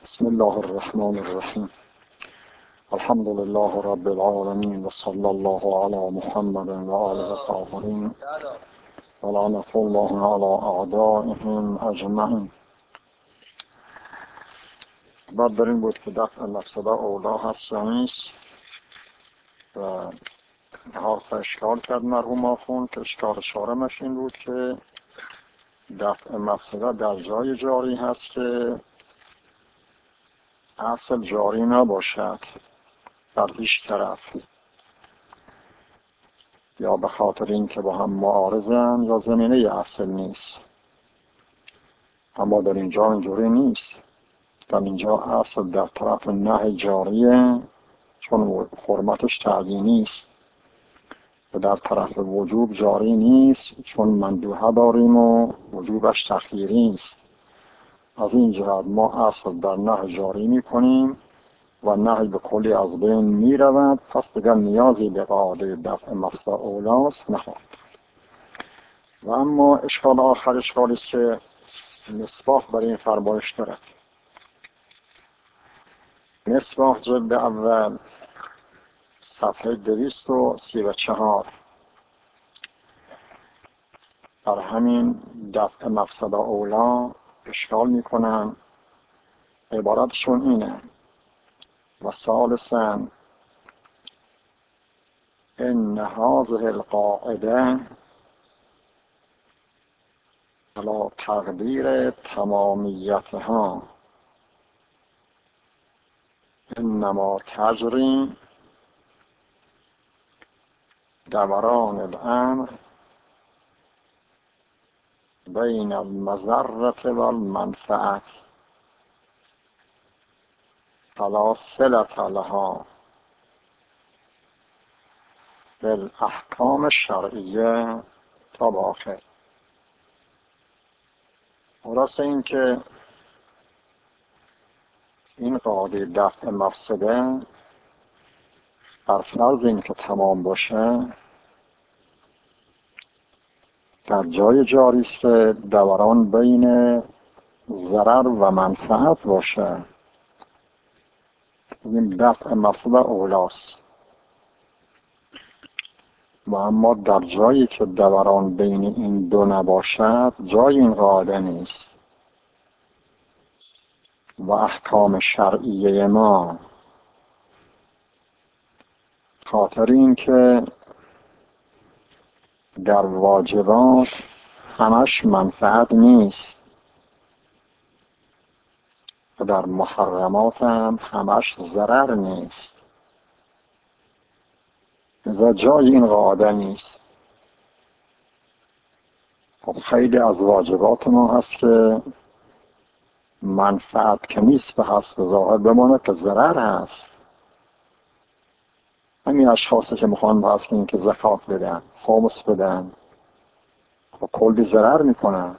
بسم الله الرحمن الرحیم. الحمد لله رب العالمین و صلی الله علی محمد و آله الطاهرین و لعنة الله علی اعدائهم اجمعین. بعد در این بود که دفع مفسده اولا هست یا نیست و حرف اشکال کرد مرحوم آخوند که اشکال چهارمش این بود که دفع مفسده در جای جاری هست که اصل جاری نباشد در هیچ طرف، یا به خاطر این که با هم معارضن یا زمینه اصل نیست. اما در اینجا اینجوری نیست. در اینجا اصل در طرف نهی جاریه چون حرمتش تعیینی است، و در طرف وجوب جاری نیست چون مندوحه داریم و وجوبش تخییری است. از این جهت ما اصل در نهی جاری می کنیم و نهی به کلی از بین می رود، پس دیگر نیازی به قاعده دفع مفسده اولاست نخواهد. و اما اشکال آخر اشکالی است که مصباح برای این فرمایش دارد. مصباح جلد اول صفحه 234 در همین دفع مفسده اولا اشکال میکنن. عبارتشون اینه: و ثالثاً ان هذه القاعده على تقدیر تمامیتها انما تجری دوران الامر بین المضرة والمنفعة فلا صلة لها بالاحکام الشرعیه تا به آخر. خلاصه این که این قاعده دفع مفسده بر فرض این که تمام باشه در جای جاری است که دوران بین ضرر و منفعت باشه. این دفع مفسده اولاست. و اما در جایی که دوران بین این دو نباشد جای این قاعده نیست. و احکام شرعیه ما خاطر این که در واجبات همش منفعت نیست و در محرمات هم همش ضرر نیست، لذا جای این قاعده نیست. خب خیلی از واجبات ما هست که منفعت که نیست به حسب ظاهر بمانه که ضرر هست. همین اشخاصی که میخوان بحث کنیم که زکات بدن، خمس بدن، و کلی ضرر میکنن.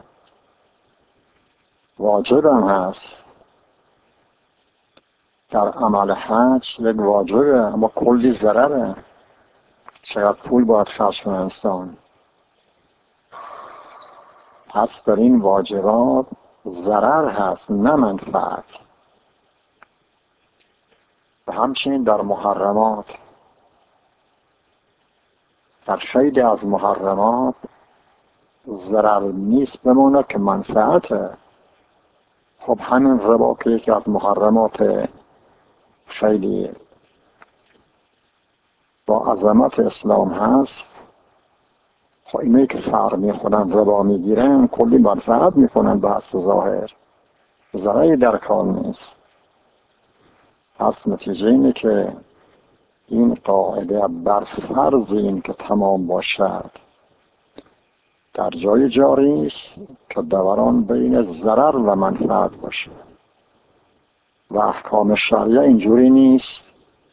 واجب هم هست در عمل حج، یک واجبه اما کلی ضرره. چقدر پول باید خرج کنه انسان. پس در این واجبات ضرر هست نه منفعت. و همچنین در محرمات، در خیلی از محرمات ضرر نیست بمونه که منفعته. خب همین ربا که یکی از محرمات خیلی با عظمت اسلام هست، خب اینایی که فرق میخونن ربا میگیرن کلی منفعت میکنن به حسب ظاهر، ضرری در کار نیست. پس نتیجه اینه که این قاعده بر فرض این که تمام باشد در جای جاری است که دوران بین ضرر و منفعت باشه. و احکام شرعیه اینجوری نیست،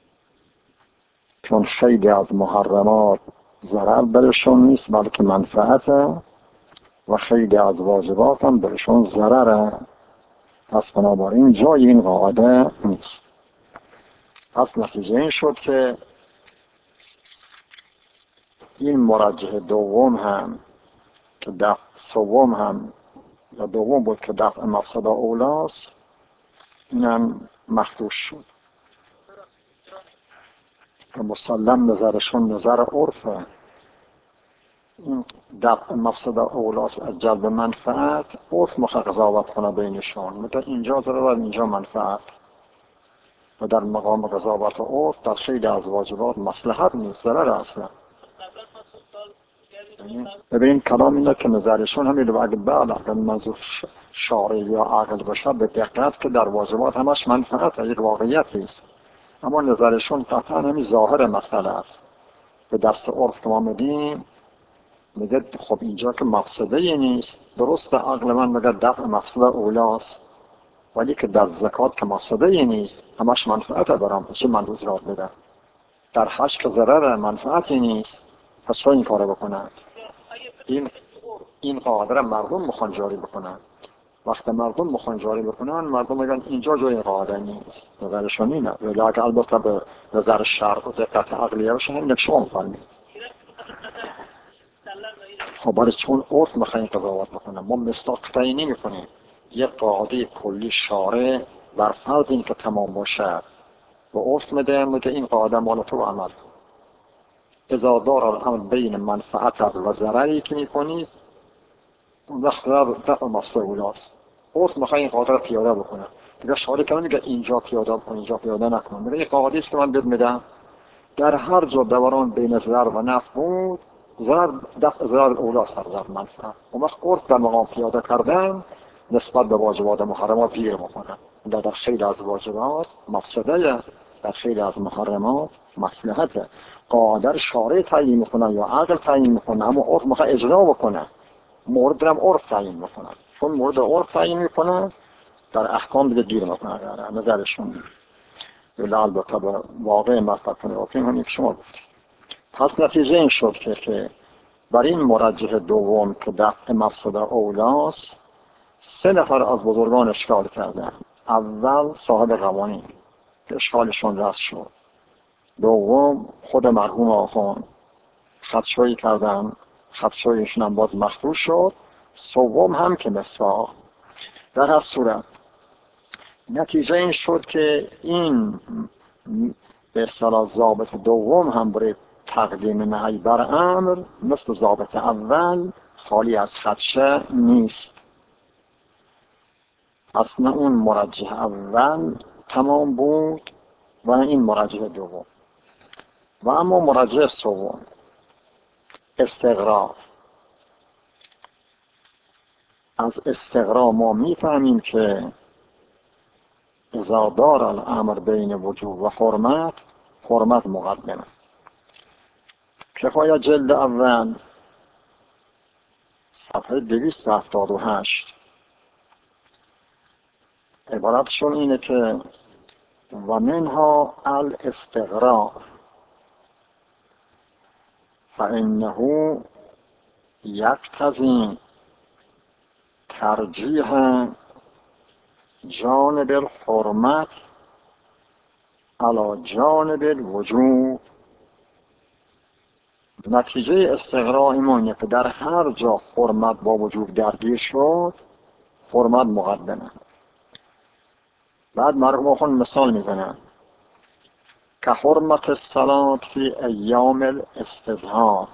چون خیلی از محرمات ضرر برشون نیست بلکه منفعته، و خیلی از واجبات هم برشون ضرره. پس بنابراین جای این قاعده نیست. پس نتیجه این شد که این مرجح دوم هم که دفع سوم هم یا دوم بود که دفع مفسده اولاست، اینم مخدوش شد. مسلم نظرشون نظر عرفه. این دفع مفسد اولاس از جلب منفعت، عرف میخواد قضاوت کنه بینشون، میگه اینجا ضرر و اینجا منفعت، و در مقام قضاوت عرف در خیلی از واجبات مصلحت نیست، ضرر اصلا. ببین کلام اینه که نظرشون همین اگه اگر منظور شارع یا عقل باشه به دقت که در واجبات همش منفعت یک واقعیتی است، اما نظرشون قطعا همین ظاهر مسئله است. به دست عرف که ما میدیم میگه خب اینجا که مفسده نیست، درست عقل من میگه دفع مفسده اولاست، ولی که در زکات که مفسده نیست همش منفعت برام، چه من روز راه بده. در حج که ضرر منفعتی نیست، پس چرا این کارو بکنن؟ این قاعده مردم میخوان جاری بکنن. وقتی مردم میخوان جاری بکنن، مردم میگن اینجا جای قاعده نیست. نظرشون اینه، ولی اگه البته به نظر شرع و دقت عقلیه باشه همین شما میفهمید. خب برای چون عرف میخواین قضاوت بکنن، ما مصداق تعیین نمی‌کنیم. یک قاعده کلی شارع بر فرض این که تمام باشه و عرف میگه این قاعده مال تو عمل کن. اذا دار الامر بین منفعت و ضرری که میکنید اون وقت در مفسده اولاست. عرف میخواد این قاعده رو پیاده بکنه. دیگه شارع که میگه اینجا پیاده کن اینجا پیاده نکن، میگه این قاعده است که من بهت میدم، در هر جا دوران بین ضرر و نفع بود، ضرر دفع ضرر اولاست در ضرر منفعت. اون وقت عرف در مقام پیاده کردن نسبت به واجبات محرمات گیر میکنه. در خیلی از واجبات مفسده، در خیلی از محرمات مصلحته. قاعده شارع تعیین میکنه یا عقل تعیین میکنه، اما عرف میخواد اجرا بکنه. مورد هم عرف تعیین میکنه، چون مورد عرف تعیین میکنه در احکام دیگه گیر میکنه. در نظرشون البته به واقع مصدق کنه همین که شما گفتید. پس نتیجه این شد که بر این مرجح دوم که دفع مفسده اولاست 3 نفر از بزرگان اشکال کردن. اول صاحب قوانین که اشکالشون رفت شد، دوم خود مرحوم آخوند خدشویی کردن، خدشویشون هم باز مخدوش شد، سوم هم که مسواق. در هر صورت نتیجه این شد که این به اصطلاح ضابط دوم هم برای تقدیم نهی بر امر مثل ضابط اول خالی از خدشه نیست. اصلا اون مرجح اول تمام بود و این مرجح دوم. و اما مرجح سوم استقرار. از استقرار ما میفهمیم که اذا دار الامر بین وجوب و حرمت مقدمه. کفایت جلد اول صفحه 278 عبارتشون اینه که و منها الاستقرار فانه یقتضی ترجیح جانب الحرمت علی جانب الوجوب. نتیجه استقراء اینه که در هر جا حرمت با وجوب درگیر شد حرمت مقدمه. بعد مرحوم خون مثال میزنن که حرمت الصلاة فی ایام الاستظهار،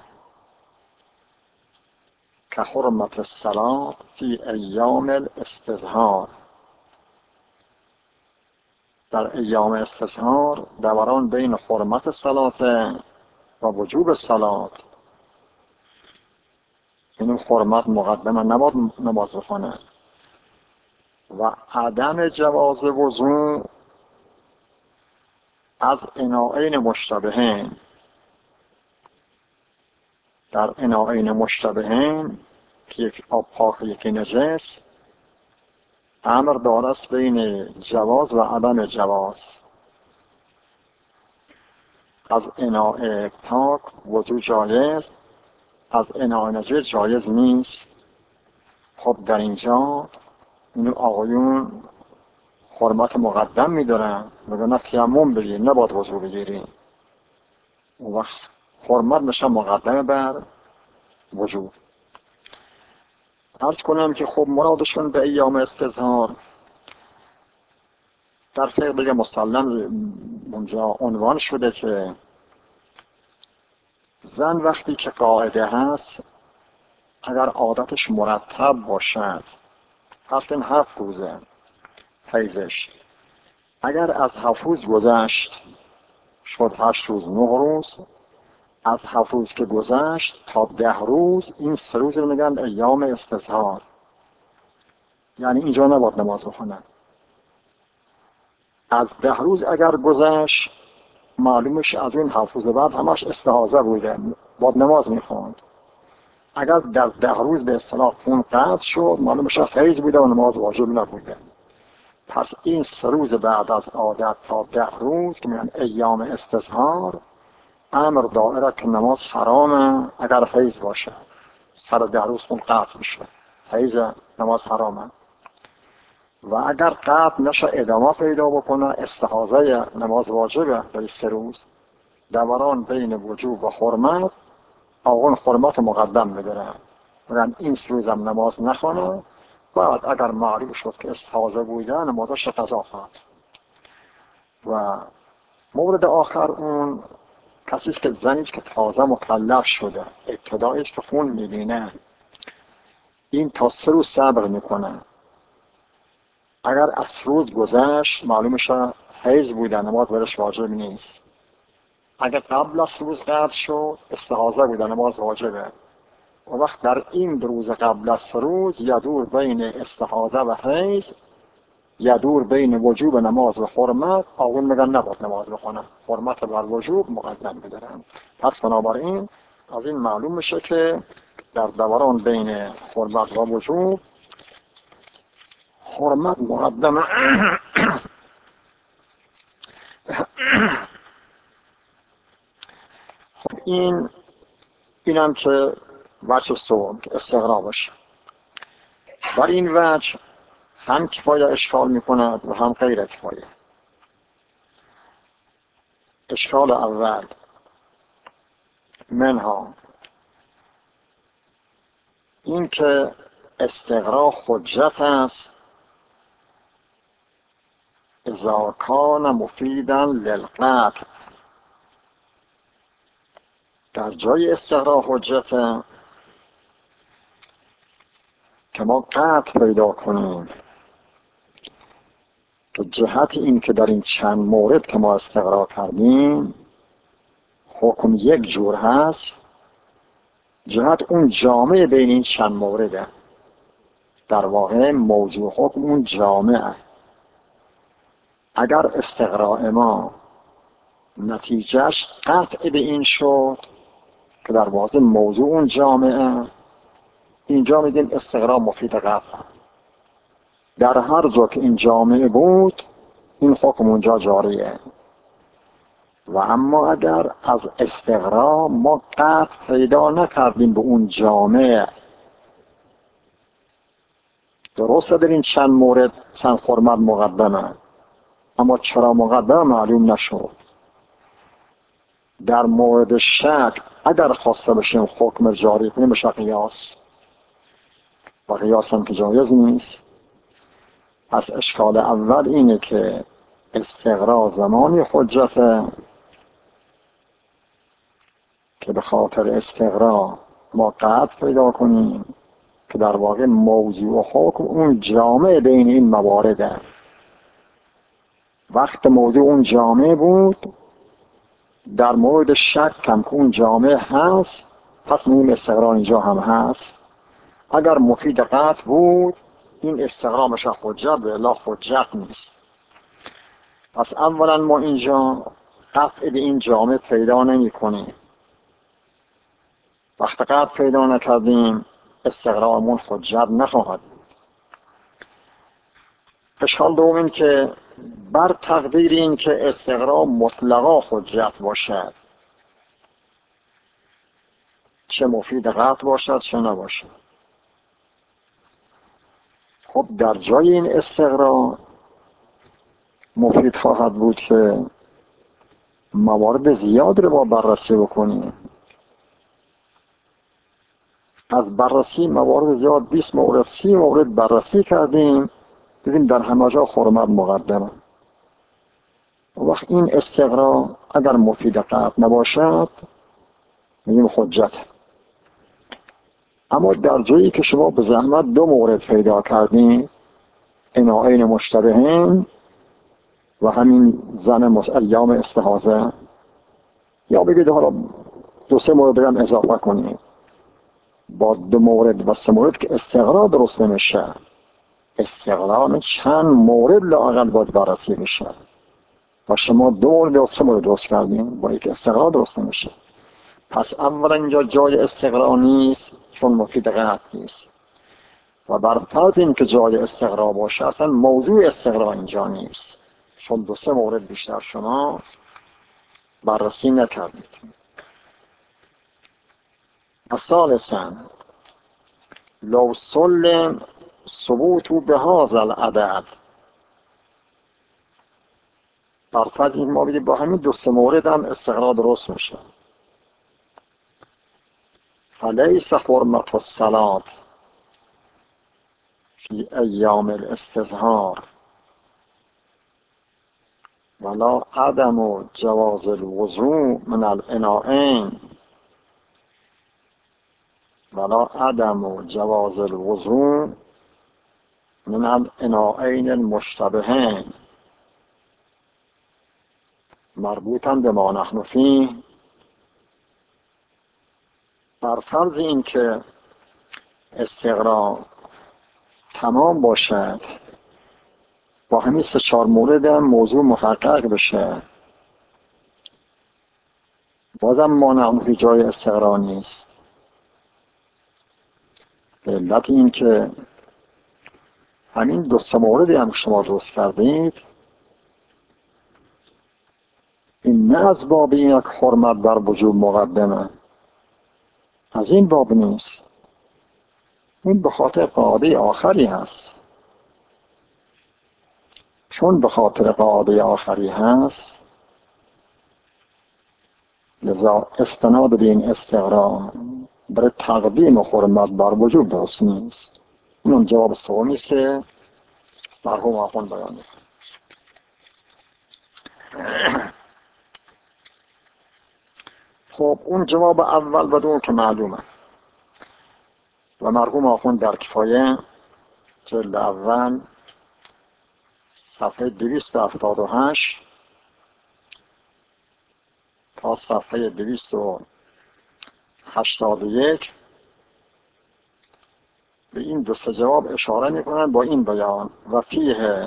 که حرمت الصلاة فی ایام الاستظهار. در ایام استظهار دوران بین حرمت الصلاة و وجوب الصلاة، این حرمت مقدمه نباید نماز بخونه. و عدم جواز وضوء از اناءین مشتبهین. در اناءین مشتبهین که یک آب پاک یکی نجس، امر دارست بین جواز و عدم جواز. از اناء پاک وضوء جایز، از اناء نجس جایز نیست. خب در اینجا این آقایون حرمت مقدم میدارن، میگن نه تیمم بگیر نباید وضوء بگیریم. اون وقت حرمت میشه مقدمه بر وجوب. عرض کنم که خب مرادشون به ایام استظهار در فقه دیگه مسلم اونجا عنوان شده که زن وقتی که قاعده هست اگر عادتش مرتب باشد، پس این 7 روزه حیضش، اگر از 7 روز گذشت شد 8 روز 9 روز، از 7 روز که گذشت تا 10 روز، این 3 روز رو میگن ایام استظهار. یعنی اینجا نباید نماز بخونن. از 10 روز اگر گذشت معلومش از این 7 روز بعد همش استحاضه بوده، باید نماز میخوند. اگر در 10 روز به اصطلاح خون قطع شد معلومش حیض بوده و نماز واجب نبوده. پس این 3 روز بعد از عادت تا 10 روز که میگن ایام استظهار، امر دائره که نماز حرامه اگر حیض باشه. سر 10 روز خون قطع میشه، حیض، نماز حرامه. و اگر قطع نشه ادامه پیدا بکنه استحاضه، نماز واجبه در 3 روز. دوران بین وجوب و حرمت، آقون حرمت مقدم میدارن، میگن این 3 روزم نماز نخونه، بعد اگر معلوم شد که استحاضه بوده نمازش قضا خواهد. و مورد آخر اون کسی که زنیست که تازه مکلف شده، ابتداییست که خون میبینه، این تا 3 روز صبر میکنه. اگر از روز گذشت معلوم شه حیض بوده، نماز برش واجب نیست. اگر قبل از روز قطع شد استحاضه بوده، نماز واجبه. و وقت در این روز قبل از روز یدور بین استحاضه و حیض، یدور بین وجوب نماز و حرمت، آقون میگن نباید نماز بخونه، حرمت بر وجوب مقدم بدارن. پس بنابراین از این معلوم میشه که در دوران بین حرمت و وجوب حرمت مقدمه. خب اینم که وجه سوم که استغرا باشه. بر این وجه هم کفایه اشکال میکند و هم غیر کفایه. اشکال اول منها این که استغرا حجت است اذا کان مفیدا للقطع. در جای استغرا حجت که ما قطع پیدا کنیم که جهت این که در این چند مورد که ما استغرا کردیم حکم یک جور هست، جهت اون جامع بین این چند مورده. در واقع موضوع حکم اون جامعه. اگر استغراء ما نتیجهش قطع به این شد که در واقع موضوع اون جامعه، اینجا میگیم استغراء مفید قطع. در هر جا که این جامعه بود این حکم اونجا جاریه. و اما اگر از استغراء ما قطع پیدا نکردیم به اون جامعه، درسته در این چند مورد چند حرمت مقدمه، اما چرا مقدمه معلوم نشد. در مورد شک اگر خواسته بشیم حکم جاری کنیم بشه قیاس، و قیاس هم که جایز نیست. پس اشکال اول اینه که استغراء زمانی حجته که به خاطر استغراء ما قطع پیدا کنیم که در واقع موضوع و حکم اون جامع بین این موارده. وقت موضوع اون جامع بود، در مورد شک هم که اون جامع هست، پس این استغراء اینجا هم هست. اگر مفید قطع بود این استغراء میشه حجت، به الا حجت نیست. پس اولا ما اینجا قطع به این جامع پیدا نمی کنیم. وقت قطع پیدا نکردیم استغراءمون حجت نخواهد بود. اشکال دوم این که بر تقدیر این که استغراء مطلقا حجت باشد، چه مفید قطع باشد چه نباشد، خب در جای این استغراء مفید خواهد بود که موارد زیاد رو با بررسی بکنیم. از بررسی موارد زیاد 20 مورد 30 مورد بررسی کردیم، دیدیم در همه جا حرمت مقدمه. وقت این استقرا اگر مفید قطع نباشد میگیم حجت. اما در جایی که شما به زحمت دو مورد پیدا کردین، اناعین مشتبهین و همین زن ایام استحاضه، یا بگید حالا دو سه مورد هم اضافه کنید، با دو مورد و سه مورد که استقرا درست نمیشه. استقرا چند مورد لااقل باید بررسی بشه و شما دو مورد یا سه مورد درست کردین، با یک استقرا درست نمیشه. پس اولا اینجا جای استقرا نیست چون مفید قطع نیست، و بر فرض این که جای استقرا باشه اصلا موضوع استقرا اینجا نیست چون دو سه مورد بیشتر شما بررسی نکردید. ثالثاً لو سلم ثبوت بهذا العدد، بر فرض این ما بگیم با همین دو سه مورد هم استقرا درست میشه، فلیس حرمت الصلاة فی ایام الاستظهار ولا عدم جواز الوضوء من الاناءین ولا عدم جواز الوضوء من الاناءین المشتبهین مربوطا به ما نحن فیه. بر فرض این که استقرا تمام باشد، با همین سه چهار مورد هم موضوع محقق بشه، بازم ما نحن فی جای استقرا نیست. به علت این که همین دو سه موردی هم شما درست کردید، این نه از باب یک حرمت بر وجوب مقدمه، از این باب نیست، این به خاطر قاعده آخری هست. چون به خاطر قاعده آخری هست لذا استناد به این استقرا برای تقدیم حرمت بر وجوب درست نیست. اون جواب سومی که مرحوم آخوند بیان می‌کنه. خب اون جواب اول و دوم که معلومه و مرحوم آخوند در کفایه جلد اول صفحه 278 تا صفحه 281 به این دو سه جواب اشاره میکنن با این بیان و فیه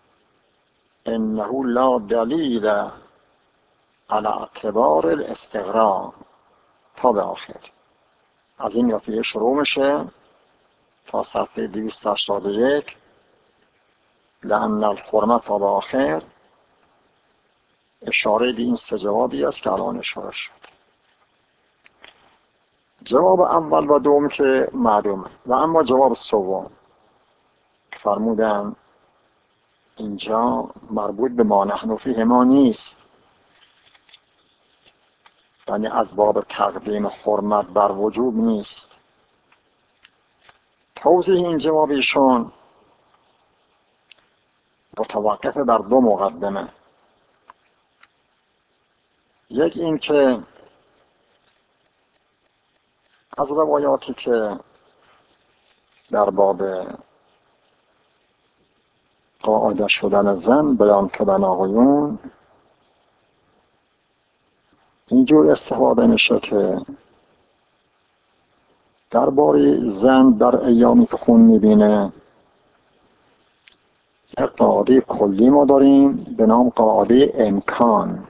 انه لا دلیل على اعتبار الاستقرا تا به آخر. از این یافیه شروع میشه تا صفحه 281 لأن الحرمت تا به آخر اشاره به این سه جوابی است که الان اشاره شد. جواب اول و دوم که معلومه و اما جواب سوم فرمودن اینجا مربوط به ما نحن فیه ما نیست، یعنی از باب تقدیم حرمت بر وجوب نیست. توضیح این جوابیشون متوقف بر دو مقدمه. یک این که از روایاتی که در باب قاعده شدن زن بیان کردن آقایون اینجور استفاده میشه که درباره زن در ایامی که خون میبینه یک قاعده کلی ما داریم به نام قاعده امکان،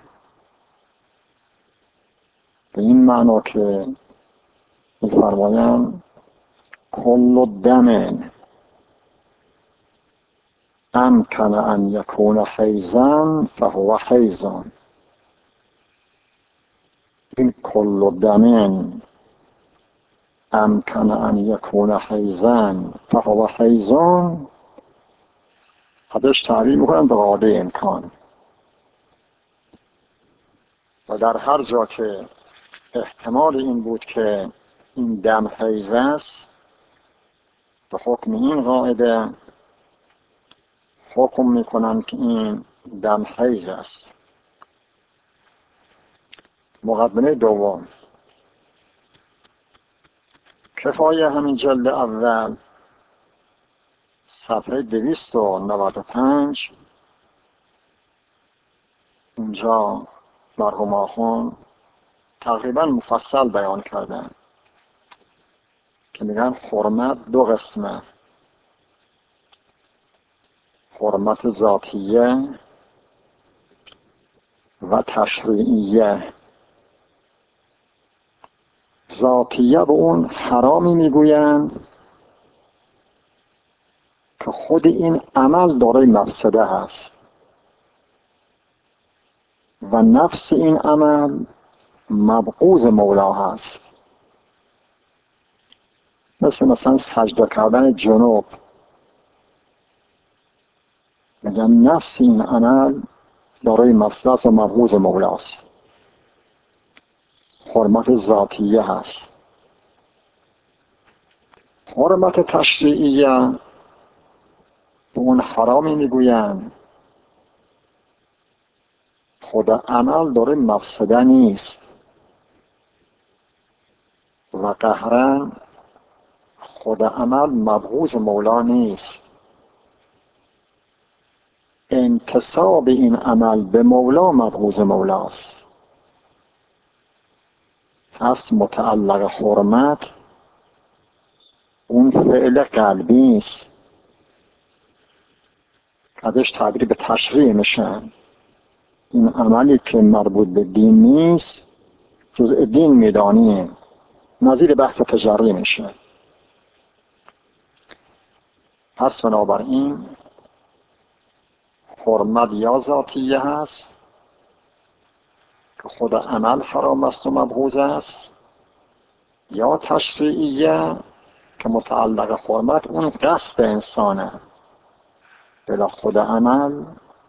به این معنا که می‌فرمایند کل دم امکن ان یکون حیضا فهو حیض. این کل دم امکن ان یکون حیضا فهو حیض ازش تعبیر میکنن به قاعده امکان، و در هر جا که احتمال این بود که این دم حیض است به حکم این قاعده حکم میکنن که این دم حیض است. مقدمه دوم، کفایه همین جلد اول صفحه 295. اینجا مرحوم آخوند تقریبا مفصل بیان کردن که میگن حرمت دو قسمه، حرمت ذاتیه و تشریعیه. ذاتیه به اون حرامی میگوین که خود این عمل دارای مفسده هست و نفس این عمل مبغوض مولا هست. مثلا سجده کردن جنوب، میگن نفس این عمل دارای مفسده و مبغوض مولاست، حرمت ذاتیه هست. حرمت تشریعیه به اون حرامی میگوین خود عمل داره مفسده نیست و قهرن خود عمل مبغوض مولا نیست. انتساب این عمل به مولا مبغوض مولاست. پس متعلق حرمت اون فعل قلبی است، ازش تعبیر به تشریع میشه. این عملی که مربوط به دین نیست جزء دین میدانیم، نظیر بحث تجاری میشه. پس بنابراین حرمت یا ذاتیه هست که خود عمل حرام است و مبغوض است، یا تشریعیه که متعلق حرمت اون قصد انسانه، بلا خود عمل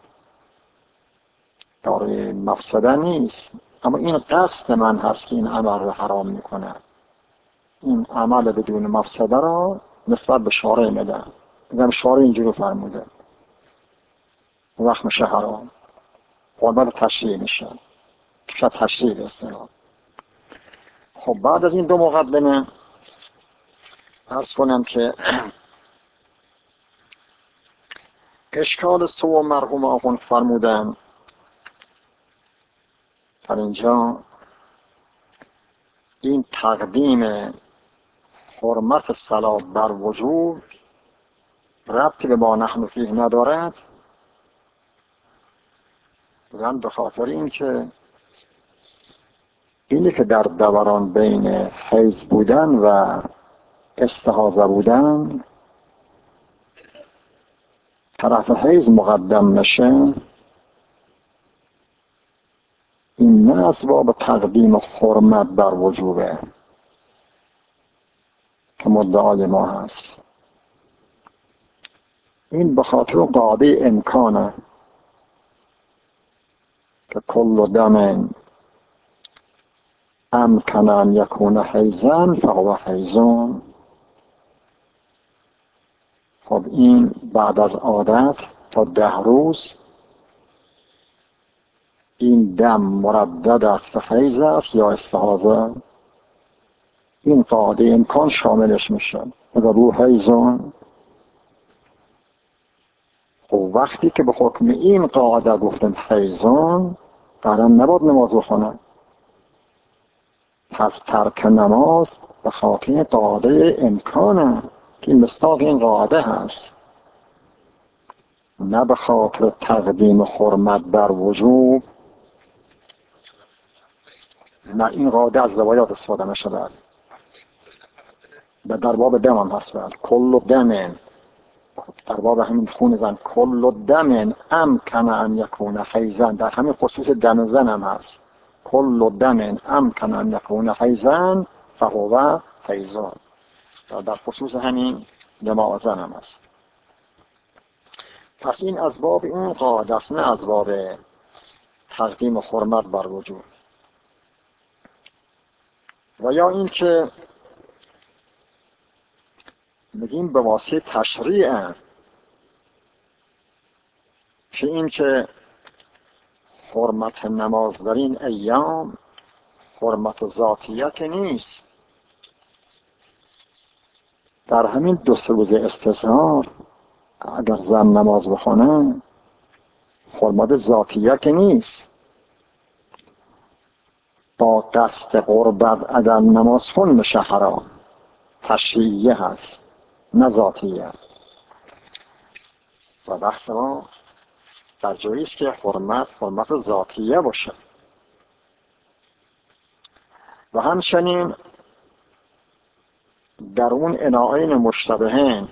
داره مفسده نیست، اما این قصد من هست که این عمل رو حرام میکنه. این عمل بدون مفسده را نسبت به شارع میدن، میگم شارع اینجوری فرموده، وقت میشه حرام، حرمت تشریع میشه، شاید تشریع بسترام. خب بعد از این دو مقدمه عرض کنم که اشکال سو مرحوم آخوند فرمودن در اینجا این تقدیم حرمت صلاة بر وجوب ربطی به ما نحن فیه ندارد، و به خاطر این که اینی که در دوران بین حیض بودن و استحاضه بودن طرف حیض مقدم نشه، این نه اسباب تقدیم حرمت بر وجوبه که مدعای ما هست. این به خاطر قاعده امکانه که کل دم امکن ان یکون حیضا فهو حیضون. خب این بعد از عادت تا 10 روز این دم مردد است به حیض است یا استحاضه، این قاعده امکان شاملش میشه. اگر رو حیضون، خب وقتی که به حکم این قاعده گفتن حیضون قرار نباید نماز بخونن، پس ترک نماز به خاطر قاعده امکانه که این مصداق این قاعده هست، نه به خاطر تقدیم حرمت بر وجوب. نه، این قاعده از روایات استفاده نشده، در باب دم هم هست. کل دم، در باب همین خون زن، کل دم امکن ان یکون حیضا، در همین خصوص دم زن هم هست، کل دم امکن ان یکون حیضا فهو حیضون، در خصوص همین دماء زن هم هست. پس این از باب این قاعده است، نه از باب تقدیم حرمت بر وجود. و یا این که میگیم به واسطه تشریع، که این که حرمت نماز در این ایام حرمت ذاتیه که نیست. در همین 2-3 روز استظهار اگر زن نماز بخونه حرمت ذاتیه که نیست. با قصد قربت اگر نماز خون میشه حرام، تشریعیه هست نه ذاتیه. و بحث ما در جایی است که حرمت ذاتیه باشه. و همچنین در اون اناعین مشتبهین،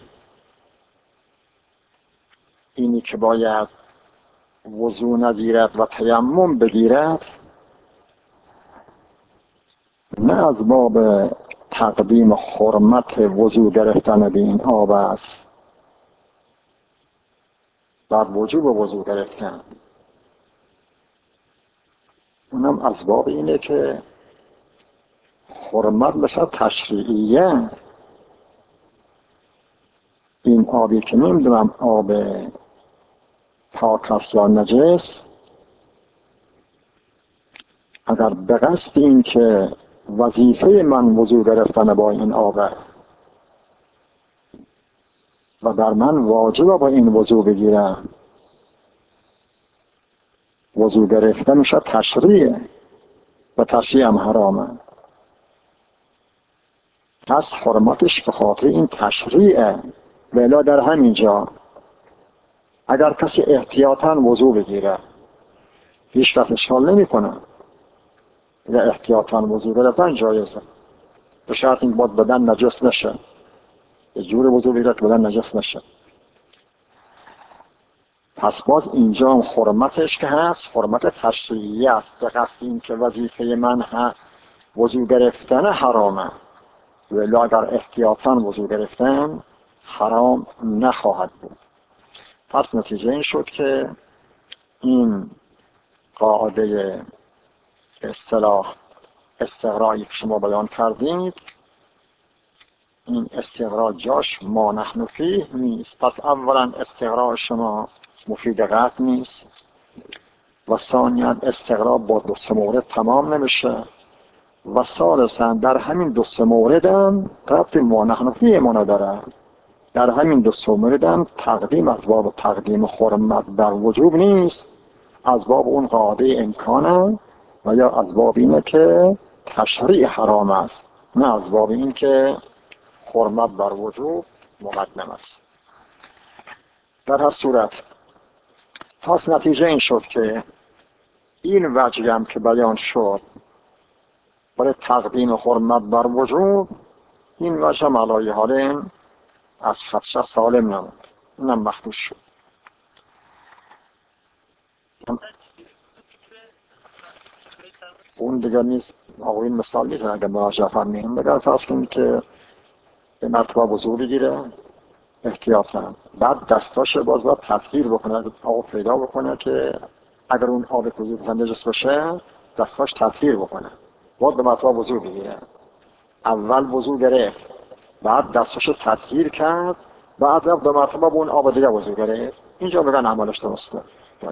اینی که باید وضو نگیرد و تیمم بگیرد، نه از باب تقدیم حرمت وضو گرفتن به این آب است، بر وجوب وضو گرفتن، اونم از باب اینه که حرمت مثل تشریعیه. این آبی که نمیدونم آب پاک است یا نجس، اگر به قصد این که وظیفه من وضو گرفتن با این آبه و در من واجب با این وضو بگیرم، وضو گرفتن میشه تشریعه و تشریع هم حرامه. پس حرمتش به خاطر این تشریعه. ولی در همین جا اگر کسی احتیاطاً وضو بگیره هیچ کس اشکال نمی کنه، یا احتیاطاً وضو گرفتن جایزه، به شرط این بود بدن نجس نشه، یه جور وضو بگیره که بدن نجس نشه. پس باز اینجا هم حرمتش که هست حرمت تشریعی است، به قصد این که وظیفه من هست وضو گرفتن حرامه، ولی اگر احتیاطاً وضو گرفتن حرام نخواهد بود. پس نتیجه این شد که این قاعده اصطلاح استقرایی که شما بیان کردید، این استقرا جاش ما نحن فیه نیست. پس اولا استقرا شما مفید قطع نیست و ثانیا استقرا با 2-3 مورد تمام نمیشه و ثالثا در همین 2-3 مورد هم ربط ما نحن فیه ما نداره. در همین 2-3 مورد هم تقدیم از باب تقدیم حرمت بر وجوب نیست، از باب اون قاعده امکانه و یا از باب اینه که تشریع حرام است، نه از باب این که حرمت بر وجوب مقدم است. در هر صورت پس نتیجه این شد که این وجه هم که بیان شد برای تقدیم حرمت بر وجوب، این وجه هم علای حال از خدشه سالم نمود، اینم مخدوش شد. اون دیگر نیست، آقای مثال نیست. اگر مراجعه فرماییم دیگر فرض کنید که به مرتبه وضو بگیره احتیاطاً، بعد دستاش باز باید تطهیر بکنه، آب پیدا بکنه که اگر اون آب که وضو بکنه نجس باشه دستاش تطهیر بکنه، باید به مرتبه وضو بگیره. اول وضو گرفت، بعد دستاش تطهیر کرد، بعد رفت به مرتبه با اون آب دیگه وضو گرفت. اینجا بگن عملش درسته.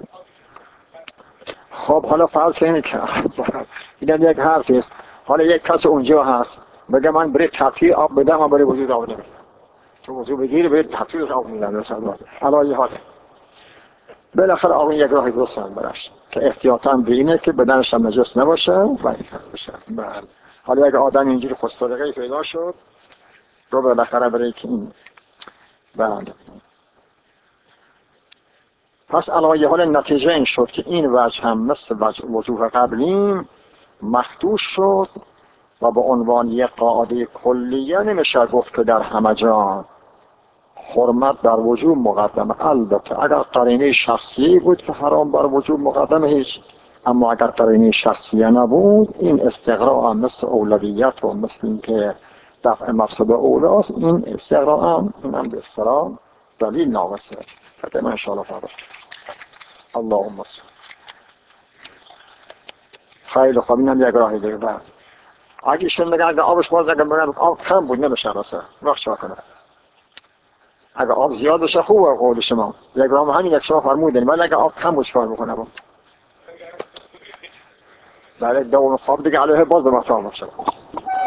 خب حالا فرض کنید که اینم یک حرفی است. حالا یک کس اونجا هست بگه من برای تطهیر آب بدم، من برای وضو آب نمیدم، تو وضو بگیری برای تطهیر آب میدم. مثلا علای حال بالاخره آقا یک راهی درست هم برش که احتیاطاً به اینه که بدنش هم نجس نباشه و این بشه. حالا یک آدم اینجوری خودصادقه‌ای پیدا شد رو بالاخره برای که این پس علای حال نتیجه این شد که این وجه هم مثل وجوه قبلیم مخدوش شد و به عنوان یک قاعده کلیه نمیشه گفت که در همه جا حرمت بر وجوب مقدمه. البته اگر قرینه شخصی بود که حرام بر وجوب مقدمه هیچ، اما اگر قرینه شخصی نبود این استقراء هم مثل اولویت و مثل این که دفع مفسده اولاست، این استقراء هم به اصطلاح دلیل ناقصه. فتمه انشاءالله فردا اللهم صل. خیلی خوب، اینم یک راهی دیگه. بعد اگه شن بگن اگه آبش باز اگه بگن آب کم بود نمیشه مثلا وقت چه کنه، اگه آب زیاد بشه خوبه قول شما یک راه همین یک شما فرمودین، ولی اگه آب کم بود چیکار بکنه؟ برای دوم خواب دیگه علیه باز به مسائل باشه.